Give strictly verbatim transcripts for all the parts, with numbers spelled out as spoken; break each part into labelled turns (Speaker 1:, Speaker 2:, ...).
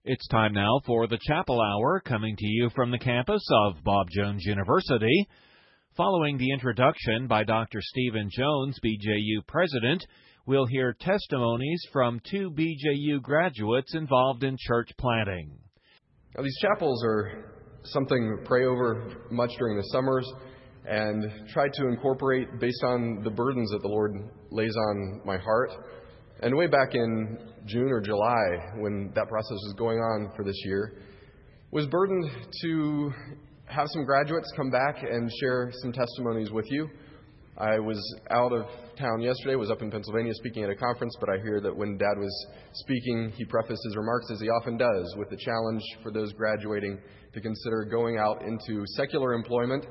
Speaker 1: It's time now for the Chapel Hour, coming to you from the campus of Bob Jones University. Following the introduction by Doctor Stephen Jones, B J U President, we'll hear testimonies from two B J U graduates involved in church planting.
Speaker 2: Now, these chapels are something we pray over much during the summers and try to incorporate based on the burdens that the Lord lays on my heart. And way back in June or July, when that process was going on for this year, was burdened to have some graduates come back and share some testimonies with you. I was out of town yesterday, was up in Pennsylvania speaking at a conference, but I hear that when Dad was speaking, he prefaced his remarks, as he often does, with the challenge for those graduating to consider going out into secular employment,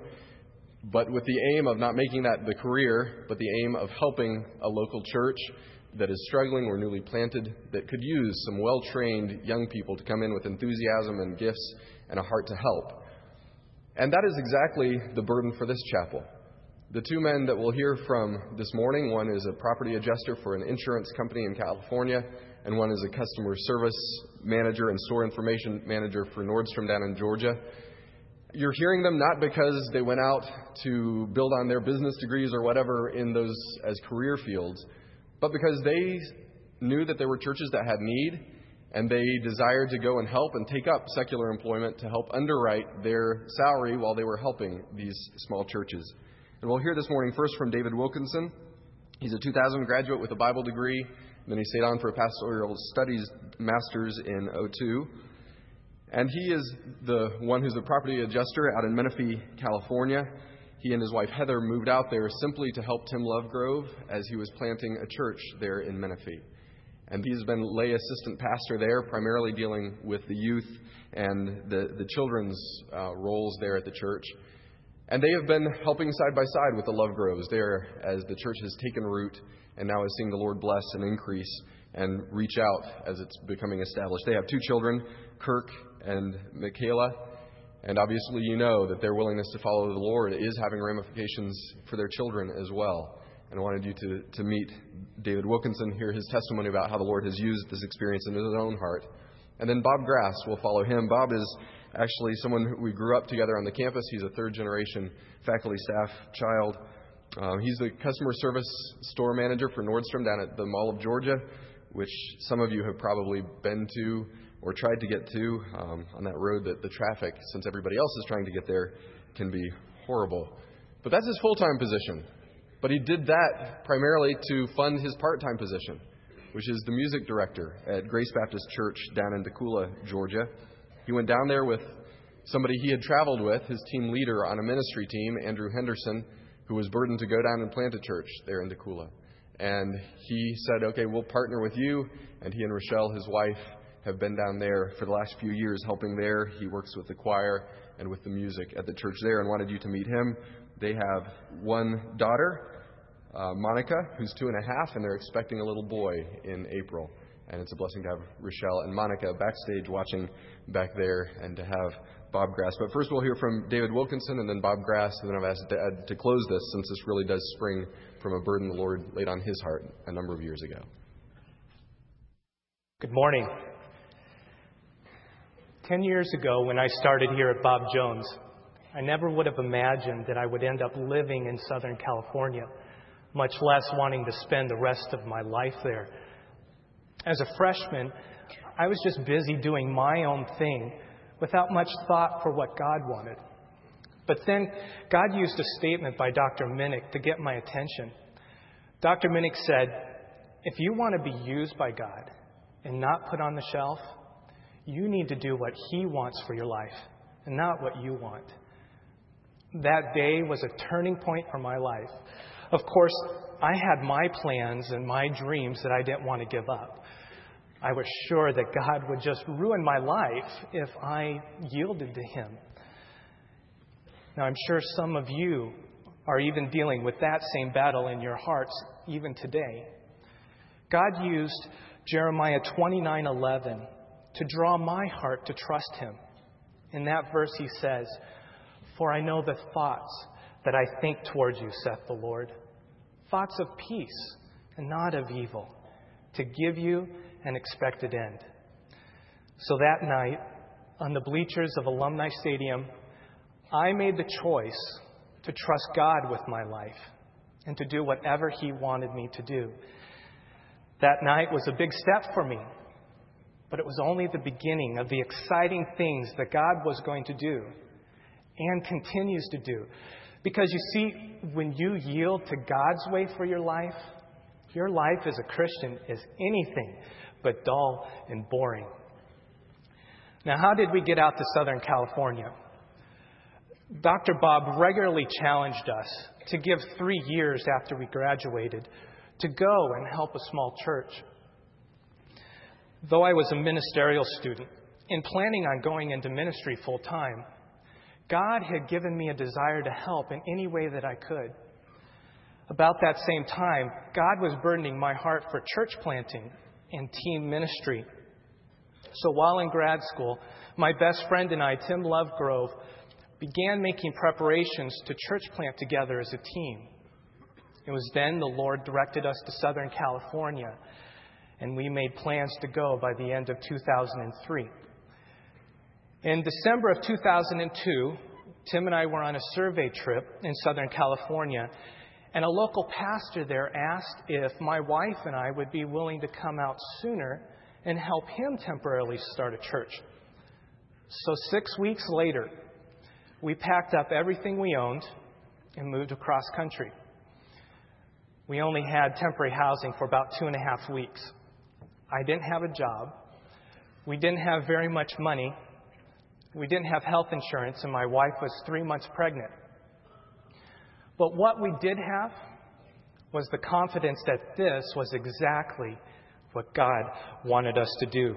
Speaker 2: but with the aim of not making that the career, but the aim of helping a local church that is struggling or newly planted, that could use some well-trained young people to come in with enthusiasm and gifts and a heart to help. And that is exactly the burden for this chapel. The two men that we'll hear from this morning, one is a property adjuster for an insurance company in California, and one is a customer service manager and store information manager for Nordstrom down in Georgia. You're hearing them not because they went out to build on their business degrees or whatever in those as career fields, but because they knew that there were churches that had need, and they desired to go and help and take up secular employment to help underwrite their salary while they were helping these small churches. And we'll hear this morning first from David Wilkinson. He's a two thousand graduate with a Bible degree, and then he stayed on for a pastoral studies master's in oh two. And he is the one who's the property adjuster out in Menifee, California. He and his wife Heather moved out there simply to help Tim Lovegrove as he was planting a church there in Menifee. And he's been lay assistant pastor there, primarily dealing with the youth and the, the children's uh, roles there at the church. And they have been helping side by side with the Lovegroves there as the church has taken root and now is seeing the Lord bless and increase and reach out as it's becoming established. They have two children, Kirk and Michaela. And obviously you know that their willingness to follow the Lord is having ramifications for their children as well. And I wanted you to, to meet David Wilkinson, hear his testimony about how the Lord has used this experience in his own heart. And then Bob Grass will follow him. Bob is actually someone who we grew up together on the campus. He's a third-generation faculty staff child. Uh, he's the customer service store manager for Nordstrom down at the Mall of Georgia, which some of you have probably been to or tried to get to um, on that road. That the traffic, since everybody else is trying to get there, can be horrible. But that's his full-time position. But he did that primarily to fund his part-time position, which is the music director at Grace Baptist Church down in Decula, Georgia. He went down there with somebody he had traveled with, his team leader on a ministry team, Andrew Henderson, who was burdened to go down and plant a church there in Decula. And he said, okay, we'll partner with you. And he and Rochelle, his wife, have been down there for the last few years helping there. He works with the choir and with the music at the church there and wanted you to meet him. They have one daughter, uh, Monica, who's two and a half, and they're expecting a little boy in April. And it's a blessing to have Rochelle and Monica backstage watching back there and to have Bob Grass. But first we'll hear from David Wilkinson and then Bob Grass, and then I've asked Dad to close this since this really does spring from a burden the Lord laid on his heart a number of years ago.
Speaker 3: Good morning. Ten years ago, when I started here at Bob Jones, I never would have imagined that I would end up living in Southern California, much less wanting to spend the rest of my life there. As a freshman, I was just busy doing my own thing without much thought for what God wanted. But then God used a statement by Doctor Minnick to get my attention. Doctor Minnick said, if you want to be used by God and not put on the shelf, you need to do what He wants for your life and not what you want. That day was a turning point for my life. Of course, I had my plans and my dreams that I didn't want to give up. I was sure that God would just ruin my life if I yielded to Him. Now, I'm sure some of you are even dealing with that same battle in your hearts even today. God used Jeremiah twenty-nine eleven to draw my heart to trust Him. In that verse He says, "For I know the thoughts that I think towards you, saith the Lord, thoughts of peace and not of evil, to give you an expected end." So that night, on the bleachers of Alumni Stadium, I made the choice to trust God with my life and to do whatever He wanted me to do. That night was a big step for me, but it was only the beginning of the exciting things that God was going to do and continues to do. Because you see, when you yield to God's way for your life, your life as a Christian is anything but dull and boring. Now, how did we get out to Southern California? Doctor Bob regularly challenged us to give three years after we graduated to go and help a small church. Though I was a ministerial student and planning on going into ministry full time, God had given me a desire to help in any way that I could. About that same time, God was burdening my heart for church planting and team ministry. So while in grad school, my best friend and I, Tim Lovegrove, began making preparations to church plant together as a team. It was then the Lord directed us to Southern California, and we made plans to go by the end of two thousand three. In December of two thousand two, Tim and I were on a survey trip in Southern California, and a local pastor there asked if my wife and I would be willing to come out sooner and help him temporarily start a church. So six weeks later, we packed up everything we owned and moved across country. We only had temporary housing for about two and a half weeks. I didn't have a job. We didn't have very much money. We didn't have health insurance, and my wife was three months pregnant. But what we did have was the confidence that this was exactly what God wanted us to do.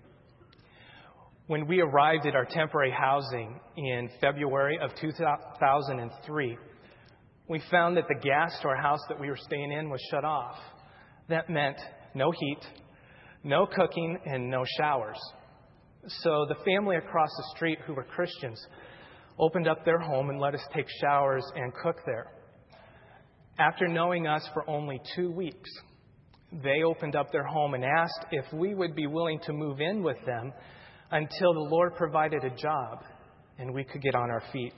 Speaker 3: When we arrived at our temporary housing in February of two thousand three, we found that the gas to our house that we were staying in was shut off. That meant no heat, no cooking, and no showers. So the family across the street, who were Christians, opened up their home and let us take showers and cook there. After knowing us for only two weeks, they opened up their home and asked if we would be willing to move in with them until the Lord provided a job and we could get on our feet.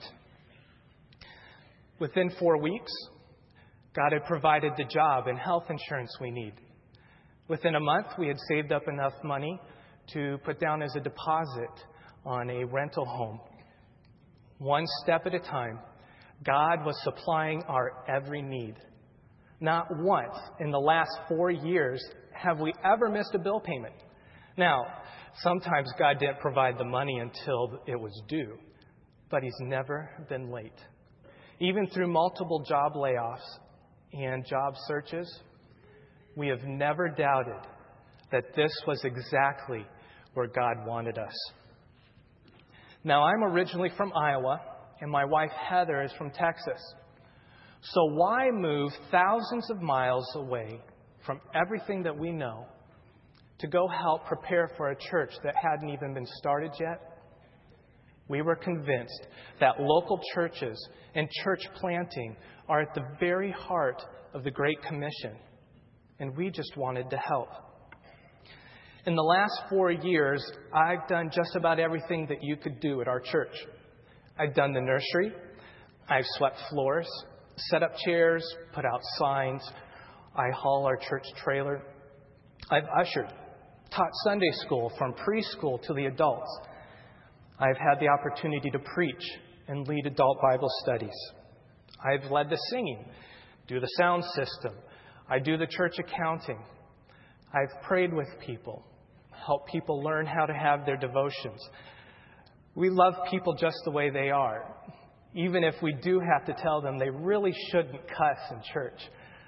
Speaker 3: Within four weeks, God had provided the job and health insurance we need. Within a month, we had saved up enough money to put down as a deposit on a rental home. One step at a time, God was supplying our every need. Not once in the last four years have we ever missed a bill payment. Now, sometimes God didn't provide the money until it was due, but He's never been late. Even through multiple job layoffs and job searches, we have never doubted that this was exactly where God wanted us. Now, I'm originally from Iowa, and my wife Heather is from Texas. So why move thousands of miles away from everything that we know to go help prepare for a church that hadn't even been started yet? We were convinced that local churches and church planting are at the very heart of the Great Commission, and we just wanted to help. In the last four years, I've done just about everything that you could do at our church. I've done the nursery, I've swept floors, set up chairs, put out signs, I haul our church trailer. I've ushered, taught Sunday school from preschool to the adults. I've had the opportunity to preach and lead adult Bible studies. I've led the singing, do the sound system. I do the church accounting. I've prayed with people, helped people learn how to have their devotions. We love people just the way they are, even if we do have to tell them they really shouldn't cuss in church.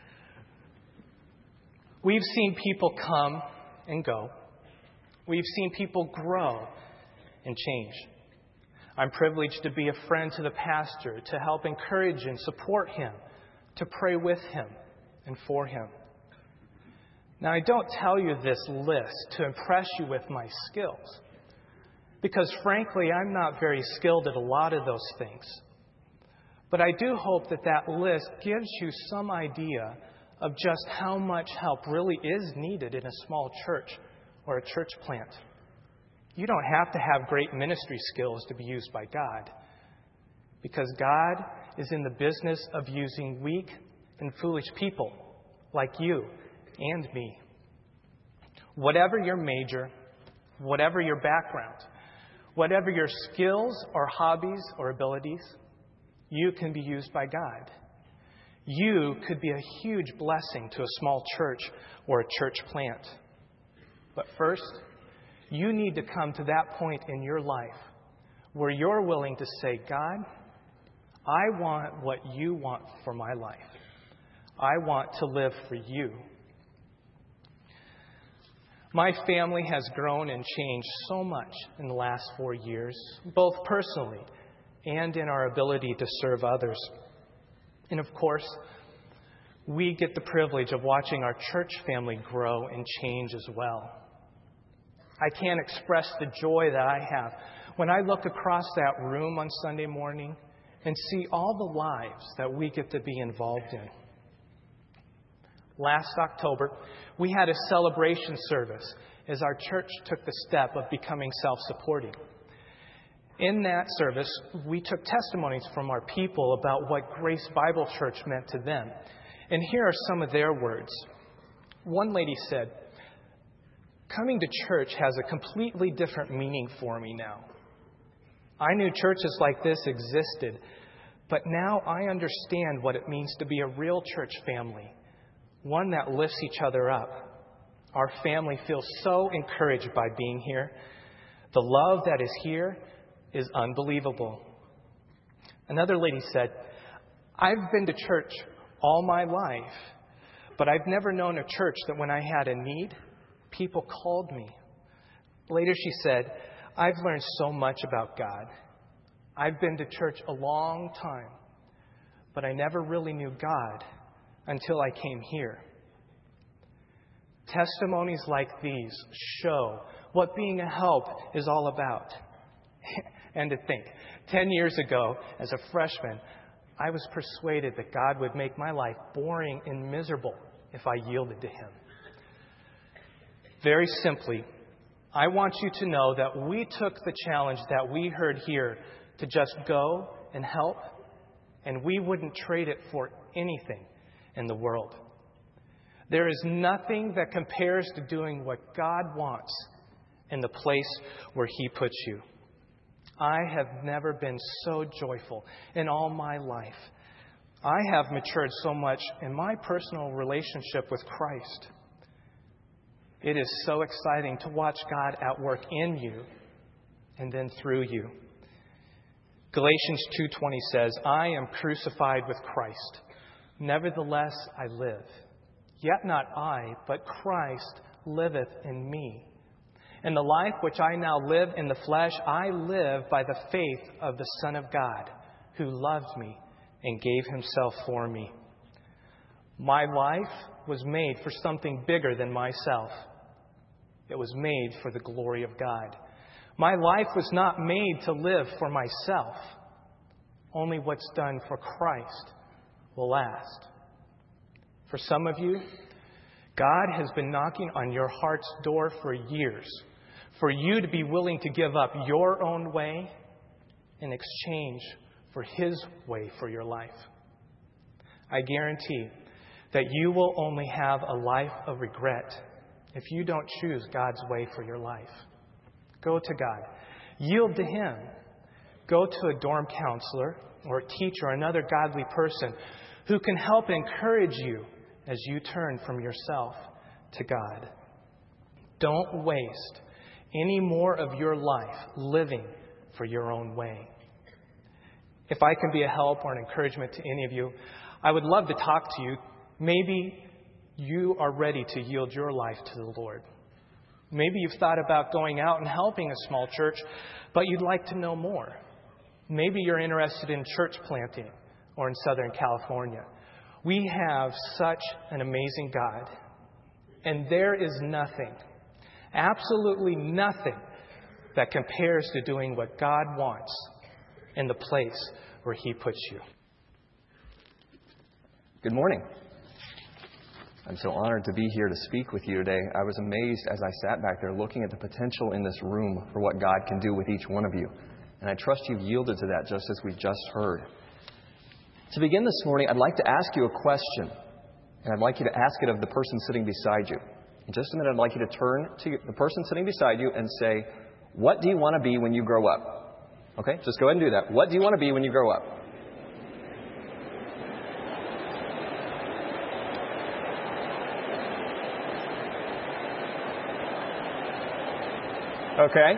Speaker 3: We've seen people come and go. We've seen people grow and change. I'm privileged to be a friend to the pastor, to help encourage and support him, to pray with him and for him. Now, I don't tell you this list to impress you with my skills, because frankly, I'm not very skilled at a lot of those things. But I do hope that that list gives you some idea of just how much help really is needed in a small church or a church plant. You don't have to have great ministry skills to be used by God, because God is in the business of using weak and foolish people like you and me. Whatever your major, whatever your background, whatever your skills or hobbies or abilities, you can be used by God. You could be a huge blessing to a small church or a church plant. But first, you need to come to that point in your life where you're willing to say, God, I want what you want for my life. I want to live for you. My family has grown and changed so much in the last four years, both personally and in our ability to serve others. And of course, we get the privilege of watching our church family grow and change as well. I can't express the joy that I have when I look across that room on Sunday morning and see all the lives that we get to be involved in. Last October, we had a celebration service as our church took the step of becoming self-supporting. In that service, we took testimonies from our people about what Grace Bible Church meant to them. And here are some of their words. One lady said, "Coming to church has a completely different meaning for me now. I knew churches like this existed, but now I understand what it means to be a real church family, one that lifts each other up. Our family feels so encouraged by being here. The love that is here is unbelievable." Another lady said, "I've been to church all my life, but I've never known a church that when I had a need, people called me." Later she said, "I've learned so much about God. I've been to church a long time, but I never really knew God until I came here." Testimonies like these show what being a help is all about. And to think, ten years ago, as a freshman, I was persuaded that God would make my life boring and miserable if I yielded to Him. Very simply, I want you to know that we took the challenge that we heard here to just go and help, and we wouldn't trade it for anything in the world. There is nothing that compares to doing what God wants in the place where He puts you. I have never been so joyful in all my life. I have matured so much in my personal relationship with Christ. It is so exciting to watch God at work in you and then through you. Galatians two twenty says, "I am crucified with Christ. Nevertheless I live. Yet not I, but Christ liveth in me. And the life which I now live in the flesh, I live by the faith of the Son of God, who loved me and gave Himself for me." My life was made for something bigger than myself. It was made for the glory of God. My life was not made to live for myself. Only what's done for Christ will last. For some of you, God has been knocking on your heart's door for years, for you to be willing to give up your own way in exchange for His way for your life. I guarantee that you will only have a life of regret if you don't choose God's way for your life. Go to God. Yield to Him. Go to a dorm counselor or a teacher or another godly person who can help encourage you as you turn from yourself to God. Don't waste any more of your life living for your own way. If I can be a help or an encouragement to any of you, I would love to talk to you. Maybe you are ready to yield your life to the Lord. Maybe you've thought about going out and helping a small church, but you'd like to know more. Maybe you're interested in church planting or in Southern California. We have such an amazing God, and there is nothing, absolutely nothing, that compares to doing what God wants in the place where He puts you.
Speaker 4: Good morning. I'm so honored to be here to speak with you today. I was amazed as I sat back there looking at the potential in this room for what God can do with each one of you. And I trust you've yielded to that just as we just heard. To begin this morning, I'd like to ask you a question. And I'd like you to ask it of the person sitting beside you. In just a minute, I'd like you to turn to the person sitting beside you and say, what do you want to be when you grow up? Okay, just go ahead and do that. What do you want to be when you grow up? Okay.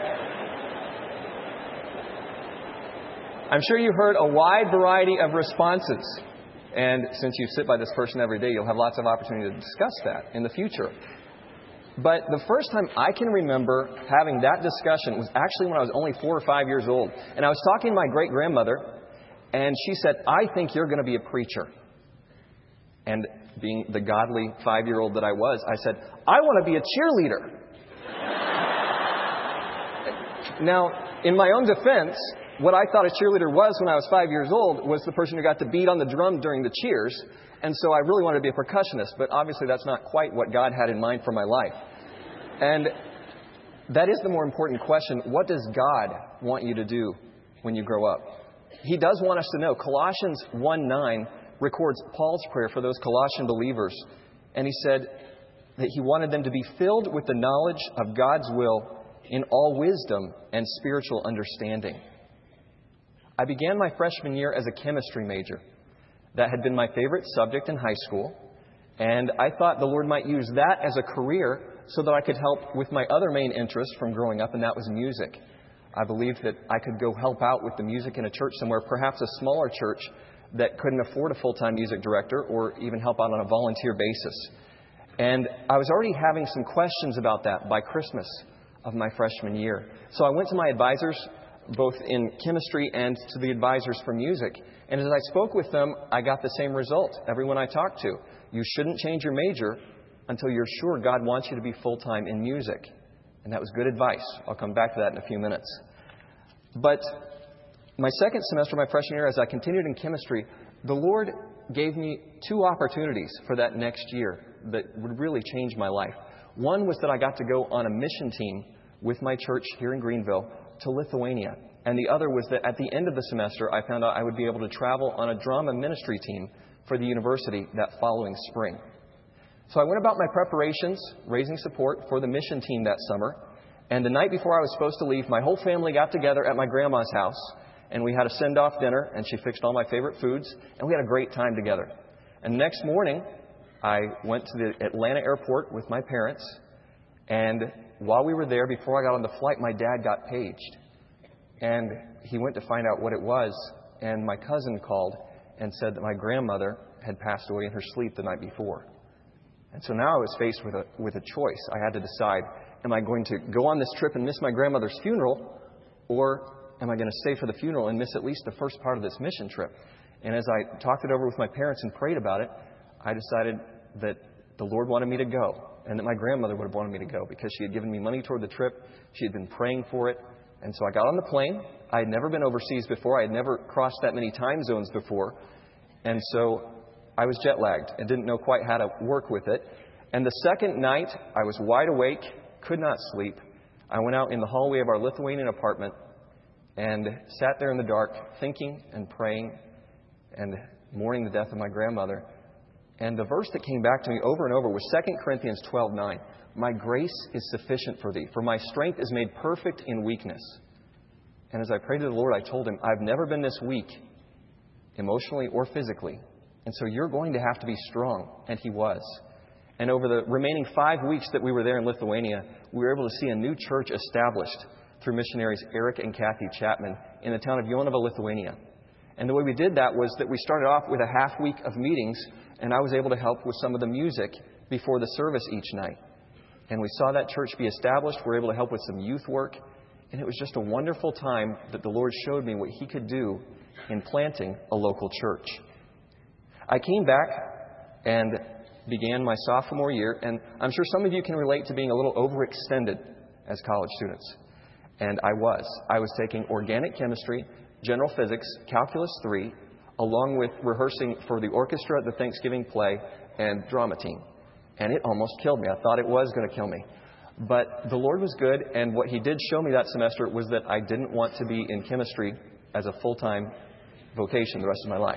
Speaker 4: I'm sure you heard a wide variety of responses. And since you sit by this person every day, you'll have lots of opportunity to discuss that in the future. But the first time I can remember having that discussion was actually when I was only four or five years old. And I was talking to my great-grandmother, and she said, I think you're going to be a preacher. And being the godly five-year-old that I was, I said, I want to be a cheerleader. Now, in my own defense, what I thought a cheerleader was when I was five years old was the person who got to beat on the drum during the cheers. And so I really wanted to be a percussionist. But obviously that's not quite what God had in mind for my life. And that is the more important question. What does God want you to do when you grow up? He does want us to know. Colossians one nine records Paul's prayer for those Colossian believers. And he said that he wanted them to be filled with the knowledge of God's will in all wisdom and spiritual understanding. I began my freshman year as a chemistry major. That had been my favorite subject in high school, and I thought the Lord might use that as a career so that I could help with my other main interest from growing up, and that was music. I believed that I could go help out with the music in a church somewhere, perhaps a smaller church that couldn't afford a full-time music director or even help out on a volunteer basis. And I was already having some questions about that by Christmas of my freshman year. So I went to my advisors, both in chemistry and to the advisors for music. And as I spoke with them, I got the same result. Everyone I talked to, you shouldn't change your major until you're sure God wants you to be full-time in music. And that was good advice. I'll come back to that in a few minutes. But my second semester, my freshman year, as I continued in chemistry, the Lord gave me two opportunities for that next year that would really change my life. One was that I got to go on a mission team with my church here in Greenville to Lithuania. And the other was that at the end of the semester, I found out I would be able to travel on a drama ministry team for the university that following spring. So I went about my preparations, raising support for the mission team that summer. And the night before I was supposed to leave, my whole family got together at my grandma's house. And we had a send-off dinner, and she fixed all my favorite foods. And we had a great time together. And the next morning, I went to the Atlanta airport with my parents. And while we were there, before I got on the flight, my dad got paged. And he went to find out what it was. And my cousin called and said that my grandmother had passed away in her sleep the night before. And so now I was faced with a with a choice. I had to decide, am I going to go on this trip and miss my grandmother's funeral, or am I going to stay for the funeral and miss at least the first part of this mission trip? And as I talked it over with my parents and prayed about it, I decided that the Lord wanted me to go, and that my grandmother would have wanted me to go because she had given me money toward the trip. She had been praying for it. And so I got on the plane. I had never been overseas before. I had never crossed that many time zones before. And so I was jet lagged and didn't know quite how to work with it. And the second night, I was wide awake, could not sleep. I went out in the hallway of our Lithuanian apartment and sat there in the dark, thinking and praying and mourning the death of my grandmother. And the verse that came back to me over and over was Second Corinthians twelve nine. My grace is sufficient for thee, for my strength is made perfect in weakness. And as I prayed to the Lord, I told him, I've never been this weak, emotionally or physically. And so you're going to have to be strong. And he was. And over the remaining five weeks that we were there in Lithuania, we were able to see a new church established through missionaries Eric and Kathy Chapman in the town of Jonava, Lithuania. And the way we did that was that we started off with a half week of meetings, and I was able to help with some of the music before the service each night. And we saw that church be established. We were able to help with some youth work. And it was just a wonderful time that the Lord showed me what He could do in planting a local church. I came back and began my sophomore year. And I'm sure some of you can relate to being a little overextended as college students. And I was. I was taking organic chemistry, general physics, calculus three, along with rehearsing for the orchestra, the Thanksgiving play, and drama team. and it almost killed me. I thought it was going to kill me. But the Lord was good, and what He did show me that semester was that I didn't want to be in chemistry as a full-time vocation the rest of my life.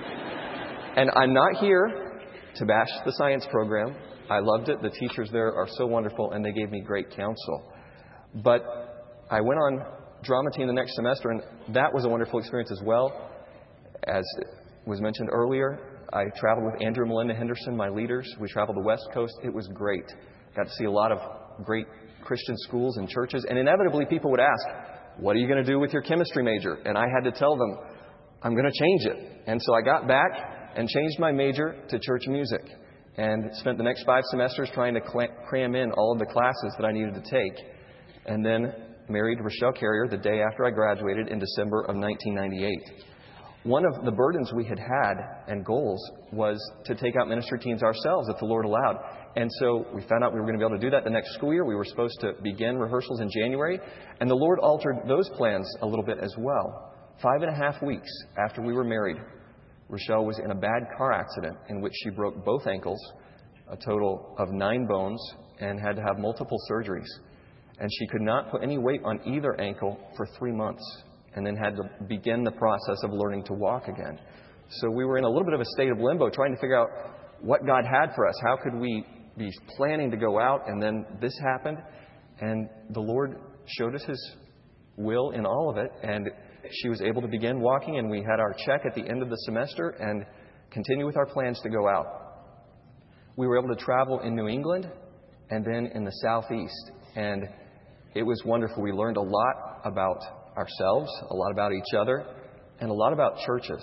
Speaker 4: And I'm not here to bash the science program. I loved it. The teachers there are so wonderful, and they gave me great counsel. But I went on drama team the next semester, and that was a wonderful experience as well. As was mentioned earlier, I traveled with Andrew and Melinda Henderson, my leaders. We traveled the West Coast. It was great. Got to see a lot of great Christian schools and churches. And inevitably, people would ask, what are you going to do with your chemistry major? And I had to tell them, I'm going to change it. And so I got back and changed my major to church music and spent the next five semesters trying to cram in all of the classes that I needed to take. And then married Rochelle Carrier the day after I graduated in December of nineteen ninety-eight. One of the burdens we had had and goals was to take out ministry teams ourselves if the Lord allowed. And so we found out we were going to be able to do that the next school year. We were supposed to begin rehearsals in January. And the Lord altered those plans a little bit as well. Five and a half weeks after we were married, Rochelle was in a bad car accident in which she broke both ankles, a total of nine bones, and had to have multiple surgeries. And she could not put any weight on either ankle for three months and then had to begin the process of learning to walk again. So we were in a little bit of a state of limbo, trying to figure out what God had for us. How could we be planning to go out, and then this happened? And the Lord showed us His will in all of it, and she was able to begin walking, and we had our check at the end of the semester and continue with our plans to go out. We were able to travel in New England and then in the Southeast, and it was wonderful. We learned a lot about ourselves, a lot about each other, and a lot about churches.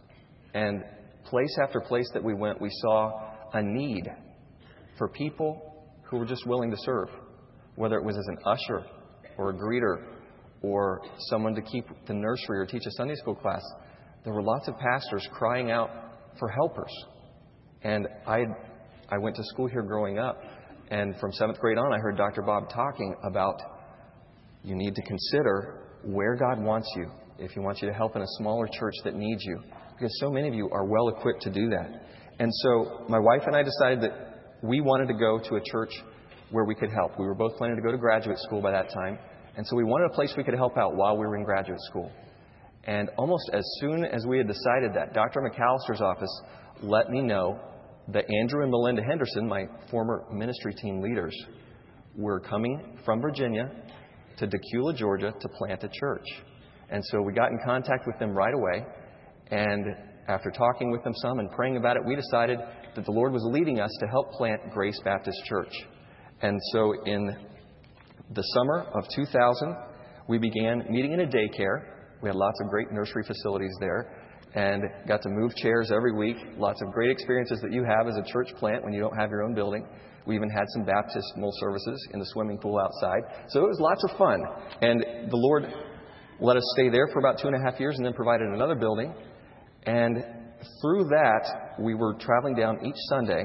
Speaker 4: And place after place that we went, we saw a need for people who were just willing to serve, whether it was as an usher or a greeter or someone to keep the nursery or teach a Sunday school class. There were lots of pastors crying out for helpers. And I I went to school here growing up, and from seventh grade on, I heard Doctor Bob talking about you need to consider where God wants you, if He wants you to help in a smaller church that needs you, because so many of you are well equipped to do that. And so my wife and I decided that we wanted to go to a church where we could help. We were both planning to go to graduate school by that time, and so we wanted a place we could help out while we were in graduate school. And almost as soon as we had decided that, Doctor McAllister's office let me know that Andrew and Melinda Henderson, my former ministry team leaders, were coming from Virginia to Decula, Georgia, to plant a church. And so we got in contact with them right away. And after talking with them some and praying about it, we decided that the Lord was leading us to help plant Grace Baptist Church. And so in the summer of two thousand, we began meeting in a daycare. We had lots of great nursery facilities there and got to move chairs every week. Lots of great experiences that you have as a church plant when you don't have your own building. We even had some baptismal services in the swimming pool outside. So it was lots of fun. And the Lord let us stay there for about two and a half years and then provided another building. And through that, we were traveling down each Sunday,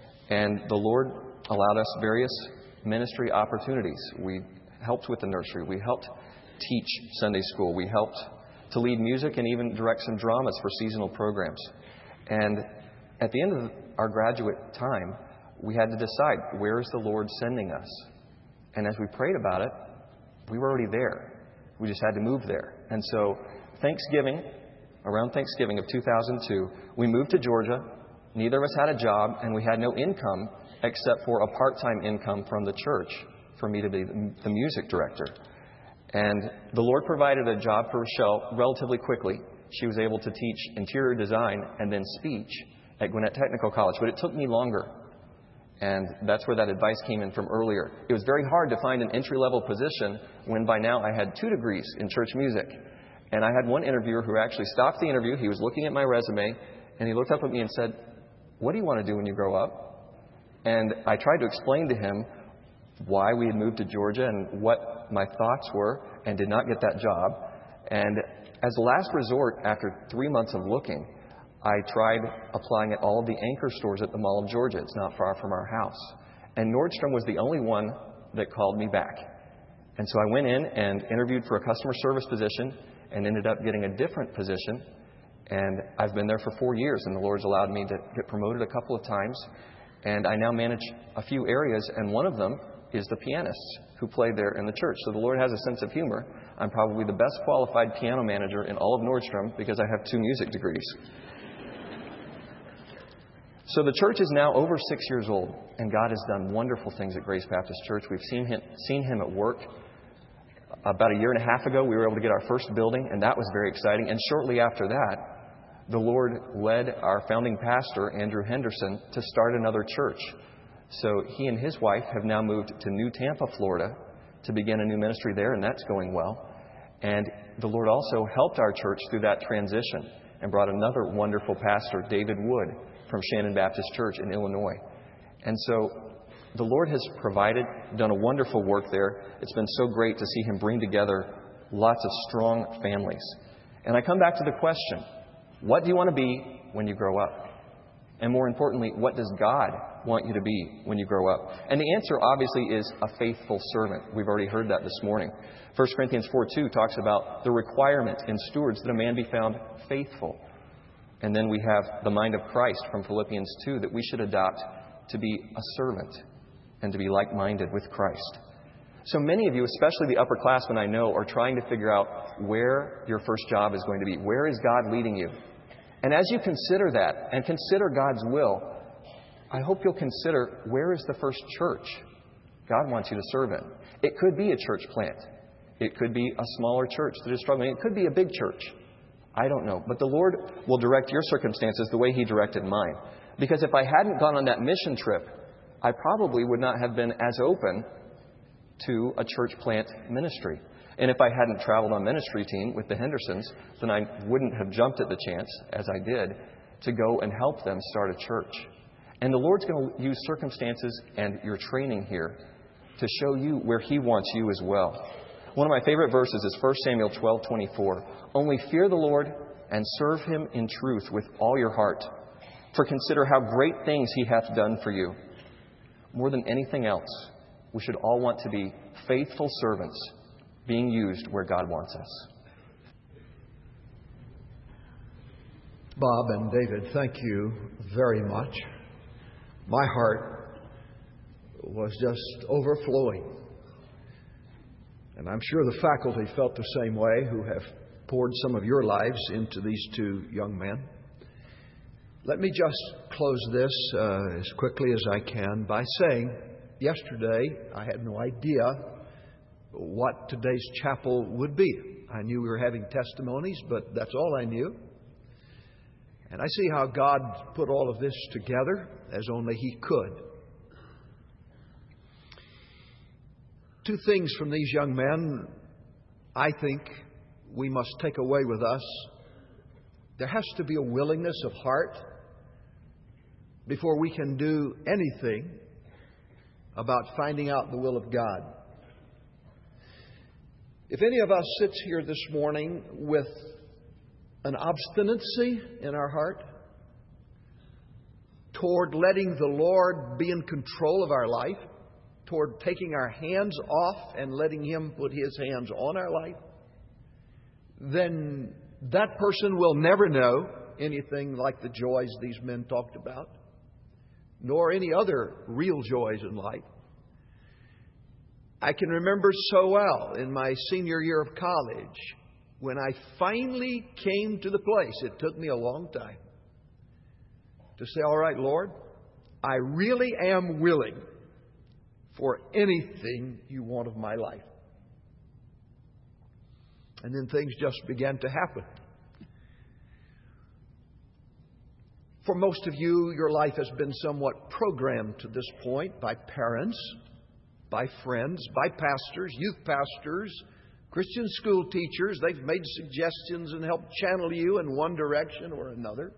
Speaker 4: and the Lord allowed us various ministry opportunities. We helped with the nursery. We helped teach Sunday school. We helped to lead music and even direct some dramas for seasonal programs. And at the end of our graduate time, we had to decide, where is the Lord sending us? And as we prayed about it, we were already there. We just had to move there. And so Thanksgiving, around Thanksgiving of two thousand two, we moved to Georgia. Neither of us had a job, and we had no income except for a part-time income from the church for me to be the music director. And the Lord provided a job for Rochelle relatively quickly. She was able to teach interior design and then speech at Gwinnett Technical College, but it took me longer. And that's where that advice came in from earlier. It was very hard to find an entry-level position when by now I had two degrees in church music. And I had one interviewer who actually stopped the interview. He was looking at my resume, and he looked up at me and said, "What do you want to do when you grow up?" And I tried to explain to him why we had moved to Georgia and what my thoughts were, and did not get that job. And as a last resort, after three months of looking, I tried applying at all of the anchor stores at the Mall of Georgia. It's not far from our house. And Nordstrom was the only one that called me back. And so I went in and interviewed for a customer service position and ended up getting a different position. And I've been there for four years, and the Lord's allowed me to get promoted a couple of times. And I now manage a few areas, and one of them is the pianists who play there in the church. So the Lord has a sense of humor. I'm probably the best qualified piano manager in all of Nordstrom because I have two music degrees. So the church is now over six years old, and God has done wonderful things at Grace Baptist Church. We've seen him, seen him at work. About a year and a half ago, we were able to get our first building, and that was very exciting. And shortly after that, the Lord led our founding pastor, Andrew Henderson, to start another church. So he and his wife have now moved to New Tampa, Florida, to begin a new ministry there, and that's going well. And the Lord also helped our church through that transition and brought another wonderful pastor, David Wood, from Shannon Baptist Church in Illinois. And so the Lord has provided, done a wonderful work there. It's been so great to see Him bring together lots of strong families. And I come back to the question, what do you want to be when you grow up? And more importantly, what does God want you to be when you grow up? And the answer obviously is a faithful servant. We've already heard that this morning. First Corinthians four two talks about the requirement in stewards that a man be found faithful. And then we have the mind of Christ from Philippians two that we should adopt to be a servant and to be like-minded with Christ. So many of you, especially the upperclassmen I know, are trying to figure out where your first job is going to be. Where is God leading you? And as you consider that and consider God's will, I hope you'll consider, where is the first church God wants you to serve in? It could be a church plant. It could be a smaller church that is struggling. It could be a big church. I don't know. But the Lord will direct your circumstances the way He directed mine. Because if I hadn't gone on that mission trip, I probably would not have been as open to a church plant ministry. And if I hadn't traveled on ministry team with the Hendersons, then I wouldn't have jumped at the chance, as I did, to go and help them start a church. And the Lord's going to use circumstances and your training here to show you where He wants you as well. One of my favorite verses is First Samuel twelve twenty-four. Only fear the Lord and serve Him in truth with all your heart. For consider how great things He hath done for you. More than anything else, we should all want to be faithful servants being used where God wants us.
Speaker 5: Bob and David, thank you very much. My heart was just overflowing. And I'm sure the faculty felt the same way, who have poured some of your lives into these two young men. Let me just close this uh, as quickly as I can by saying, yesterday I had no idea what today's chapel would be. I knew we were having testimonies, but that's all I knew. And I see how God put all of this together as only He could. Two things from these young men I think we must take away with us. There has to be a willingness of heart before we can do anything about finding out the will of God. If any of us sits here this morning with an obstinacy in our heart toward letting the Lord be in control of our life, toward taking our hands off and letting Him put His hands on our life, then that person will never know anything like the joys these men talked about, nor any other real joys in life. I can remember so well in my senior year of college when I finally came to the place, it took me a long time, to say, all right, Lord, I really am willing for anything You want of my life. And then things just began to happen. For most of you, your life has been somewhat programmed to this point by parents, by friends, by pastors, youth pastors, Christian school teachers. They've made suggestions and helped channel you in one direction or another.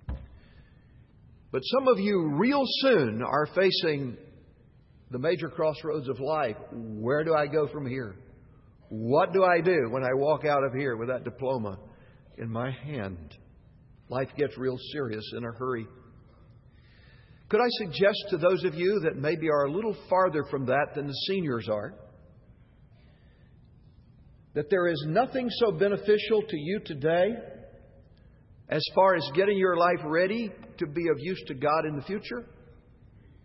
Speaker 5: But some of you real soon are facing the major crossroads of life. Where do I go from here? What do I do when I walk out of here with that diploma in my hand? Life gets real serious in a hurry. Could I suggest to those of you that maybe are a little farther from that than the seniors are, that there is nothing so beneficial to you today as far as getting your life ready to be of use to God in the future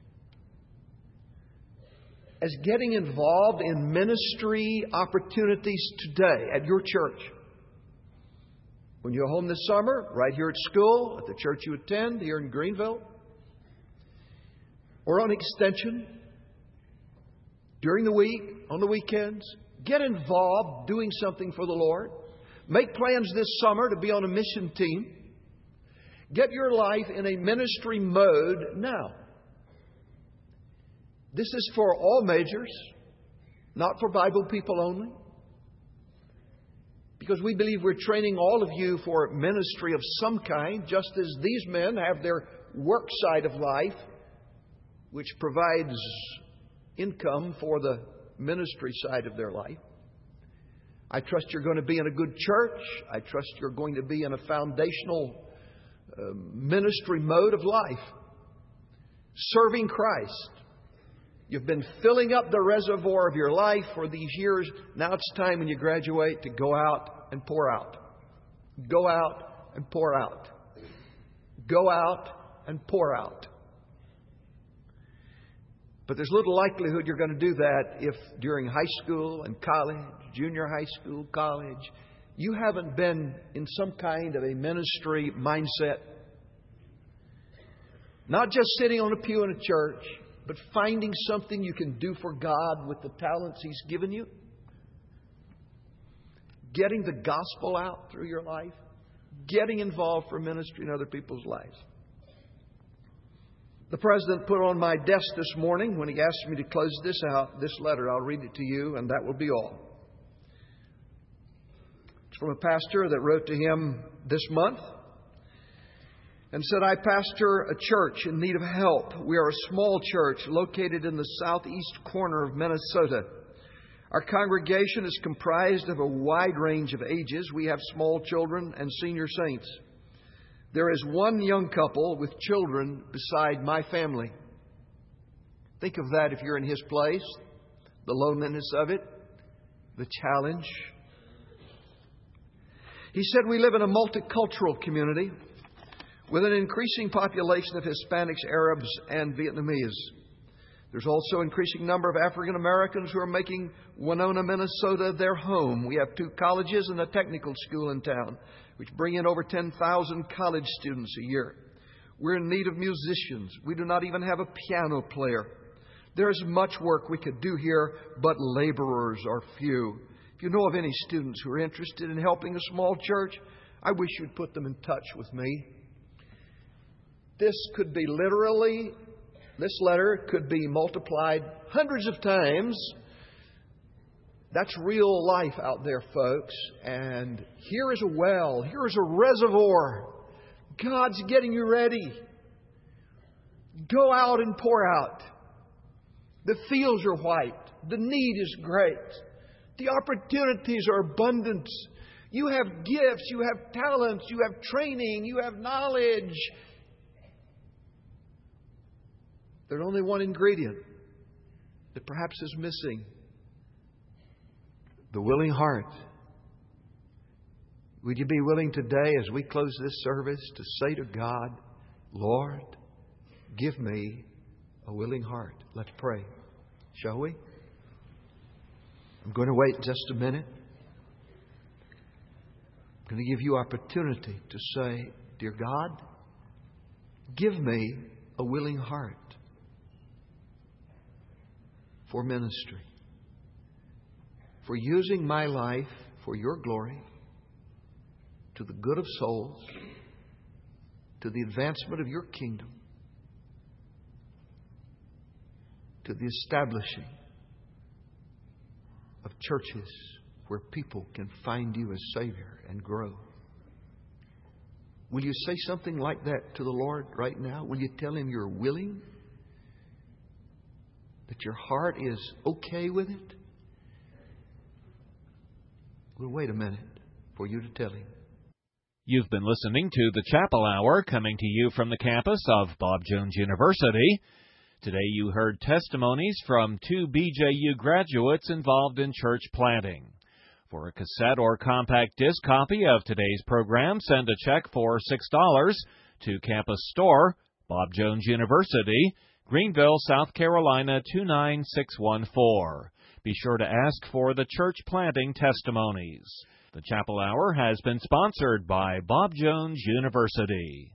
Speaker 5: as getting involved in ministry opportunities today at your church. When you're home this summer, right here at school, at the church you attend here in Greenville, or on extension, during the week, on the weekends, get involved doing something for the Lord. Make plans this summer to be on a mission team. Get your life in a ministry mode now. This is for all majors, not for Bible people only. Because we believe we're training all of you for ministry of some kind, just as these men have their work side of life, which provides income for the ministry side of their life. I trust you're going to be in a good church. I trust you're going to be in a foundational uh, ministry mode of life, serving Christ. You've been filling up the reservoir of your life for these years. Now it's time when you graduate to go out and pour out. Go out and pour out. Go out and pour out. But there's little likelihood you're going to do that if during high school and college, junior high school, college, you haven't been in some kind of a ministry mindset. Not just sitting on a pew in a church, but finding something you can do for God with the talents He's given you. Getting the gospel out through your life. Getting involved for ministry in other people's lives. The President put on my desk this morning when he asked me to close this out, this letter. I'll read it to you, and that will be all. It's from a pastor that wrote to him this month and said, I pastor a church in need of help. We are a small church located in the southeast corner of Minnesota. Our congregation is comprised of a wide range of ages. We have small children and senior saints. There is one young couple with children beside my family. Think of that if you're in his place. The loneliness of it. The challenge. He said we live in a multicultural community with an increasing population of Hispanics, Arabs, and Vietnamese. There's also an increasing number of African Americans who are making Winona, Minnesota their home. We have two colleges and a technical school in town, which bring in over ten thousand college students a year. We're in need of musicians. We do not even have a piano player. There is much work we could do here, but laborers are few. If you know of any students who are interested in helping a small church, I wish you'd put them in touch with me. This could be literally, this letter could be multiplied hundreds of times. That's real life out there, folks. And here is a well. Here is a reservoir. God's getting you ready. Go out and pour out. The fields are white. The need is great. The opportunities are abundant. You have gifts. You have talents. You have training. You have knowledge. There's only one ingredient that perhaps is missing. The willing heart. Would you be willing today, as we close this service, to say to God, Lord, give me a willing heart? Let's pray. Shall we? I'm going to wait just a minute. I'm going to give you opportunity to say, Dear God, give me a willing heart for ministry, for using my life for your glory, to the good of souls, to the advancement of your kingdom, to the establishing of churches where people can find you as Savior and grow. Will you say something like that to the Lord right now? Will you tell Him you're willing? That your heart is okay with it? We'll wait a minute for you to tell Him.
Speaker 1: You've been listening to the Chapel Hour, coming to you from the campus of Bob Jones University. Today you heard testimonies from two B J U graduates involved in church planting. For a cassette or compact disc copy of today's program, send a check for six dollars to Campus Store, Bob Jones University, Greenville, South Carolina two nine six one four. Be sure to ask for the church planting testimonies. The Chapel Hour has been sponsored by Bob Jones University.